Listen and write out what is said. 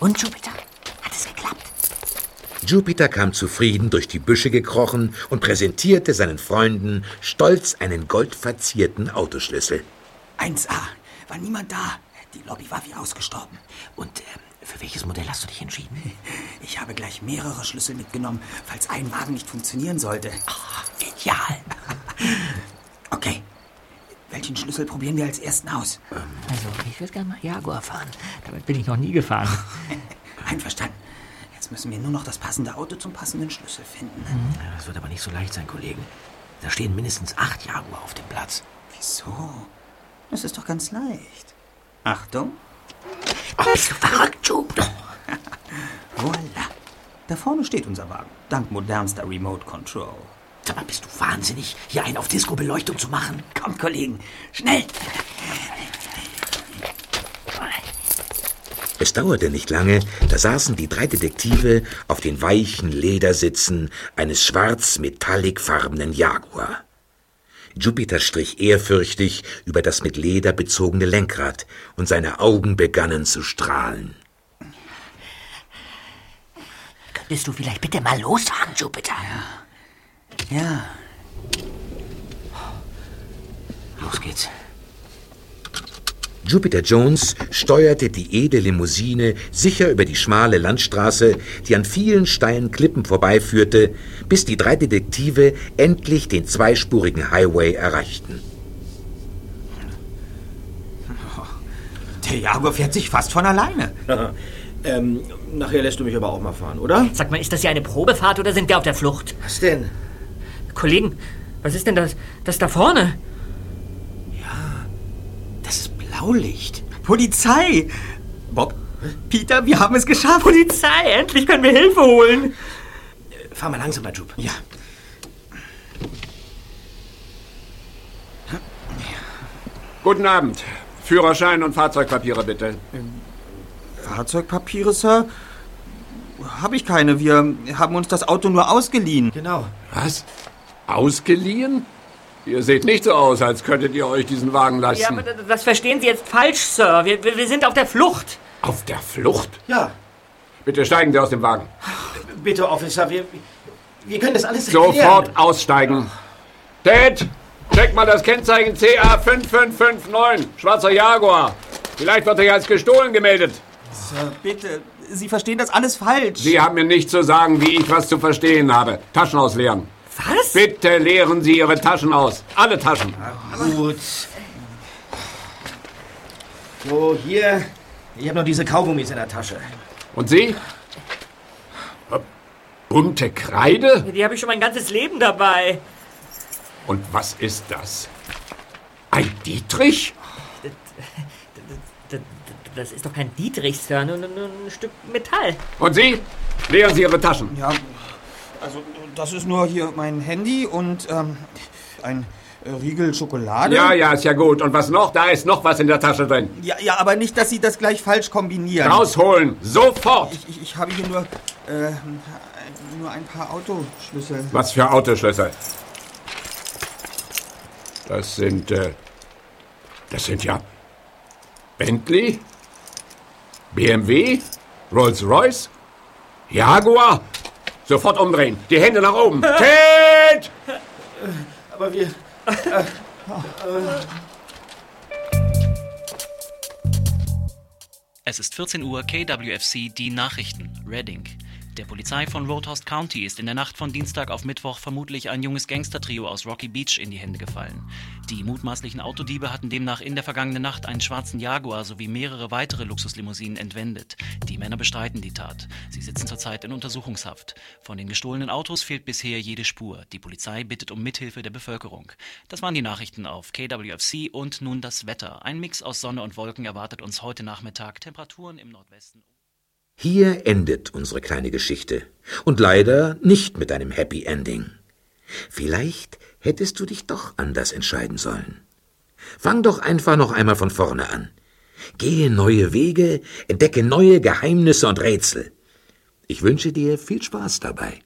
Und Jupiter? Hat es geklappt? Jupiter kam zufrieden durch die Büsche gekrochen und präsentierte seinen Freunden stolz einen goldverzierten Autoschlüssel. 1A. War niemand da. Die Lobby war wie ausgestorben. Und für welches Modell hast du dich entschieden? Ich habe gleich mehrere Schlüssel mitgenommen, falls ein Wagen nicht funktionieren sollte. Oh, ideal. Okay. Welchen Schlüssel probieren wir als ersten aus? Also, ich würde gerne mal Jaguar fahren. Damit bin ich noch nie gefahren. Einverstanden. Jetzt müssen wir nur noch das passende Auto zum passenden Schlüssel finden. Ja, das wird aber nicht so leicht sein, Kollegen. Da stehen mindestens 8 Jaguar auf dem Platz. Wieso? Das ist doch ganz leicht. Achtung. Oh, bist du verrückt, Jup? Voila. Da vorne steht unser Wagen. Dank modernster Remote Control. Sag mal, bist du wahnsinnig, hier einen auf Disco-Beleuchtung zu machen? Kommt, Kollegen, schnell! Es dauerte nicht lange, da saßen die 3 Detektive auf den weichen Ledersitzen eines schwarz-metallicfarbenen Jaguar. Jupiter strich ehrfürchtig über das mit Leder bezogene Lenkrad und seine Augen begannen zu strahlen. Könntest du vielleicht bitte mal losfahren, Jupiter? Ja. Los geht's. Jupiter Jones steuerte die edle Limousine sicher über die schmale Landstraße, die an vielen steilen Klippen vorbeiführte, bis die 3 Detektive endlich den zweispurigen Highway erreichten. Der Jaguar fährt sich fast von alleine. Nachher lässt du mich aber auch mal fahren, oder? Sag mal, ist das hier eine Probefahrt oder sind wir auf der Flucht? Was denn? Kollegen, was ist denn das da vorne? Das ist Blaulicht. Polizei! Bob, Peter, wir haben es geschafft. Polizei, endlich können wir Hilfe holen. Fahr mal langsamer, Jup. Ja. Guten Abend. Führerschein und Fahrzeugpapiere, bitte. Fahrzeugpapiere, Sir? Habe ich keine. Wir haben uns das Auto nur ausgeliehen. Genau. Was? Ausgeliehen? Ihr seht nicht so aus, als könntet ihr euch diesen Wagen leisten. Ja, aber das verstehen Sie jetzt falsch, Sir. Wir sind auf der Flucht. Auf der Flucht? Ja, Bitte steigen Sie aus dem Wagen. bitte, Officer, wir können das alles erklären. Sofort aussteigen. Ted, check mal das Kennzeichen CA5559, schwarzer Jaguar. Vielleicht wird er als gestohlen gemeldet. Sir, bitte. Sie verstehen das alles falsch. Sie haben mir nicht zu sagen, wie ich was zu verstehen habe. Taschen ausleeren. Was? Bitte leeren Sie Ihre Taschen aus. Alle Taschen. Gut. So, hier. Ich habe noch diese Kaugummis in der Tasche. Und Sie? Bunte Kreide? Die habe ich schon mein ganzes Leben dabei. Und was ist das? Ein Dietrich? Das ist doch kein Dietrich, Sir, nur ein Stück Metall. Und Sie? Leeren Sie Ihre Taschen. Ja, also das ist nur hier mein Handy und ein Riegel Schokolade. Ja, ist ja gut. Und was noch? Da ist noch was in der Tasche drin. Ja, aber nicht, dass Sie das gleich falsch kombinieren. Rausholen. Sofort. Ich habe hier nur ein paar Autoschlüssel. Was für Autoschlüssel? Das sind ja Bentley, BMW, Rolls-Royce, Jaguar. Sofort umdrehen. Die Hände nach oben. Ted! Aber wir... Es ist 14 Uhr, KWFC, die Nachrichten, Reading. Der Polizei von Roadhouse County ist in der Nacht von Dienstag auf Mittwoch vermutlich ein junges Gangstertrio aus Rocky Beach in die Hände gefallen. Die mutmaßlichen Autodiebe hatten demnach in der vergangenen Nacht einen schwarzen Jaguar sowie mehrere weitere Luxuslimousinen entwendet. Die Männer bestreiten die Tat. Sie sitzen zurzeit in Untersuchungshaft. Von den gestohlenen Autos fehlt bisher jede Spur. Die Polizei bittet um Mithilfe der Bevölkerung. Das waren die Nachrichten auf KWFC und nun das Wetter. Ein Mix aus Sonne und Wolken erwartet uns heute Nachmittag. Temperaturen im Nordwesten. Hier endet unsere kleine Geschichte. Und leider nicht mit einem Happy Ending. Vielleicht hättest du dich doch anders entscheiden sollen. Fang doch einfach noch einmal von vorne an. Gehe neue Wege, entdecke neue Geheimnisse und Rätsel. Ich wünsche dir viel Spaß dabei.